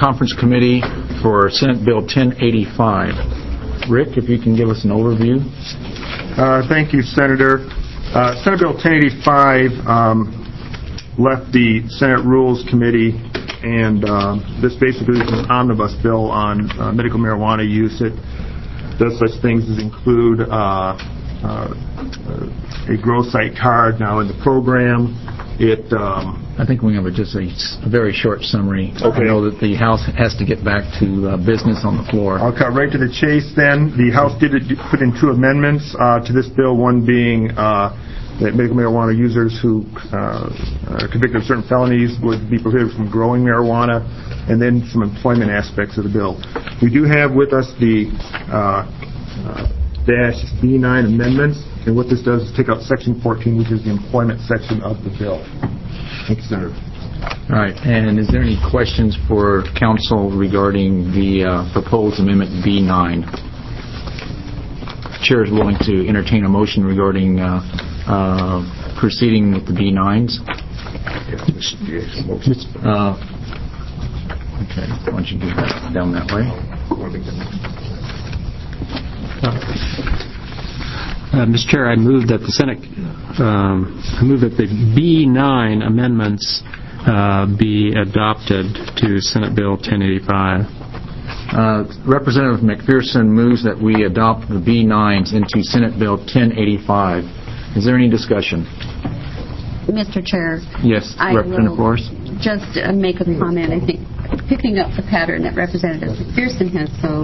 Conference Committee for Senate Bill 1085. Rick, if you can give us an overview. Thank you, Senator. Senate Bill 1085 left the Senate Rules Committee, and this basically is an omnibus bill on medical marijuana use. It does such things as include a grow site card now in the program. I think we have just a very short summary. Okay. I know that the House has to get back to business on the floor. I'll cut right to the chase then. The House did put in 2 amendments to this bill, one being that medical marijuana users who are convicted of certain felonies would be prohibited from growing marijuana, and then some employment aspects of the bill. We do have with us the dash B9 amendments, and what this does is take out Section 14, which is the employment section of the bill. Thank you, Senator. All right, and is there any questions for council regarding the proposed amendment B9? Chair is willing to entertain a motion regarding proceeding with the B9s. Okay, why don't you do that down that way? Mr. Chair, I move that the Senate, the B9 amendments be adopted to Senate Bill 1085. Representative McPherson moves that we adopt the B9s into Senate Bill 1085. Is there any discussion? Mr. Chair. Yes, Representative Flores. Just make a comment. I think picking up the pattern that Representative McPherson has so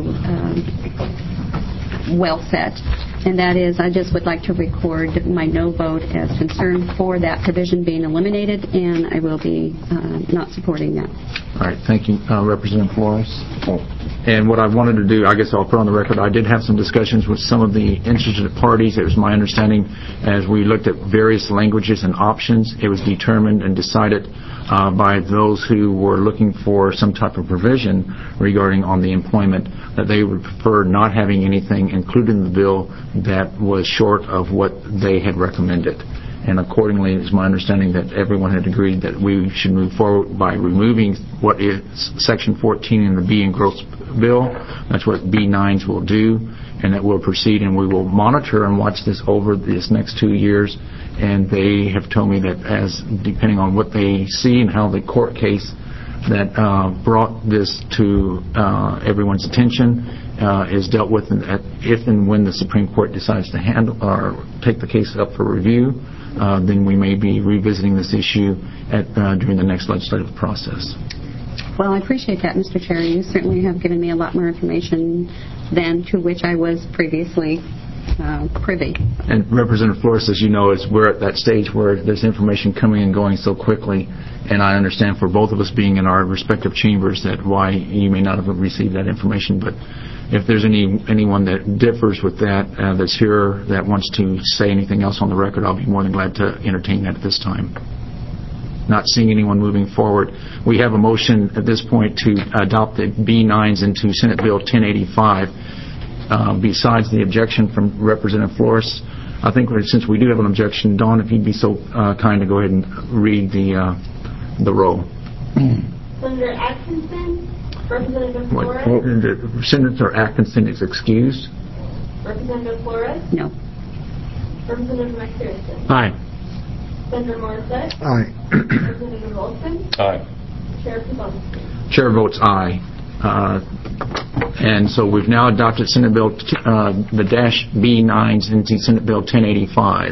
well set, and that is I just would like to record my no vote as concern for that provision being eliminated, and I will be not supporting that. All right, thank you, Representative Flores. And what I wanted to do, I guess I'll put on the record, I did have some discussions with some of the interested parties. It was my understanding as we looked at various languages and options, it was determined and decided by those who were looking for some type of provision regarding on the employment that they would prefer not having anything included in the bill that was short of what they had recommended. And accordingly, it's my understanding that everyone had agreed that we should move forward by removing what is Section 14 in the B and Growth bill. That's what B9s will do, and that we'll proceed, and we will monitor and watch this over this next 2 years. And they have told me that as depending on what they see and how the court case that brought this to everyone's attention is dealt with, and if and when the Supreme Court decides to handle or take the case up for review, then we may be revisiting this issue during the next legislative process. Well, I appreciate that, Mr. Chair. You certainly have given me a lot more information than to which I was previously privy. And Representative Flores, as you know, we're at that stage where there's information coming and going so quickly, and I understand for both of us being in our respective chambers that why you may not have received that information, but if there's anyone that differs with that, that's here, that wants to say anything else on the record, I'll be more than glad to entertain that at this time. Not seeing anyone moving forward. We have a motion at this point to adopt the B9s into Senate Bill 1085. Besides the objection from Representative Flores, I think since we do have an objection, Dawn, if you'd be so kind to go ahead and read the roll. Senator Atkinson, Representative Flores. Senator Atkinson is excused. Representative Flores. No. Representative McPherson. Aye. Senator Morissette. Aye. Representative Olson. Aye. Chair Kozlowski. Chair votes aye. And so we've now adopted Senate Bill, the dash B9s into Senate Bill 1085.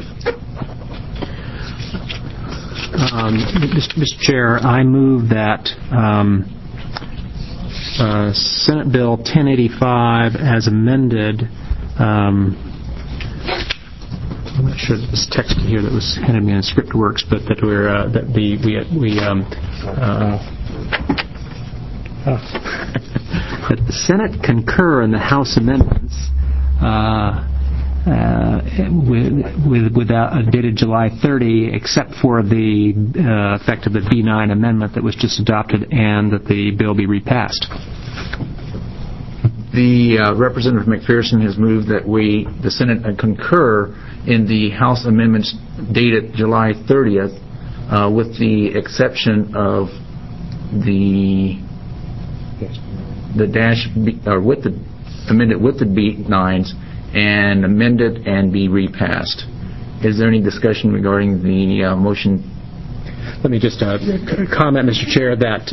Mr. Chair, I move that Senate Bill 1085 as amended. I'm not sure that this text here that was handed me in script works, but that that the Senate concur in the House amendments dated July 30, except for the effect of the B9 amendment that was just adopted, and that the bill be repassed. The Representative McPherson has moved that the Senate, concur in the House amendments dated July 30th, with the exception of the the dash B, or with the amended with the B9s and amended and be repassed. Is there any discussion regarding the motion? Let me just comment, Mr. Chair, that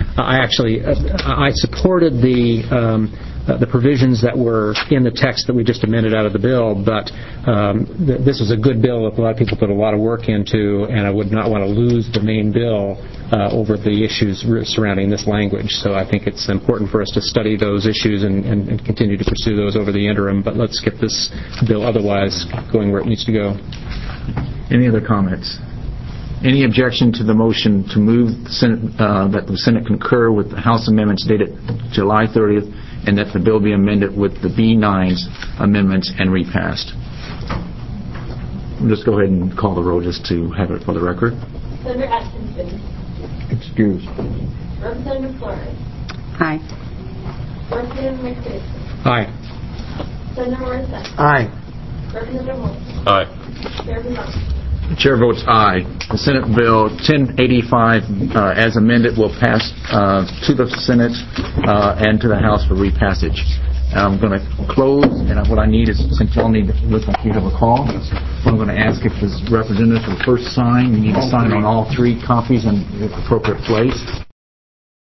I supported the provisions that were in the text that we just amended out of the bill, but this is a good bill that a lot of people put a lot of work into, and I would not want to lose the main bill over the issues surrounding this language. So I think it's important for us to study those issues and continue to pursue those over the interim, but let's get this bill otherwise going where it needs to go. Any other comments? Any objection to the motion to move the Senate, that the Senate concur with the House amendments dated July 30th and that the bill be amended with the B9's amendments and repassed? We'll just go ahead and call the roll just to have it for the record. Senator Atkinson. Excuse. Representative Flores. Aye. Representative McPherson. Aye. Senator Morissette. Aye. Representative Wilson. Aye. Chair Pizarro. The chair votes aye. The Senate Bill 1085, as amended, will pass to the Senate and to the House for repassage. I'm going to close, and what I need is, since y'all need, looks like you have a call, I'm going to ask if the representative will first sign. You need to sign on all 3 copies in the appropriate place.